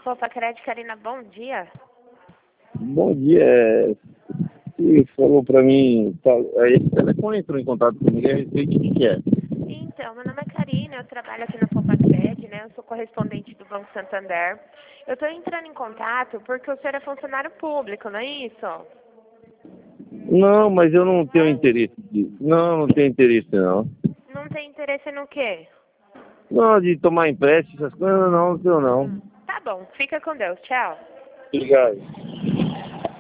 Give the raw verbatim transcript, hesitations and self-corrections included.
Opa, Crédito Karina, bom dia. Bom dia. é, Você falou pra mim, tá, aí esse telefone entrou em contato comigo a respeito de que é. Então, meu nome é Karina, eu trabalho aqui no Poupa Cred, né? Eu sou correspondente do Banco Santander. Eu estou entrando em contato porque o senhor é funcionário público, não é isso? Não, mas eu não tenho interesse disso. Não, não tenho interesse não. Não tem interesse no quê? Não, de tomar empréstimo, essas coisas não, não tenho não. Tá bom, fica com Deus, tchau. Obrigado.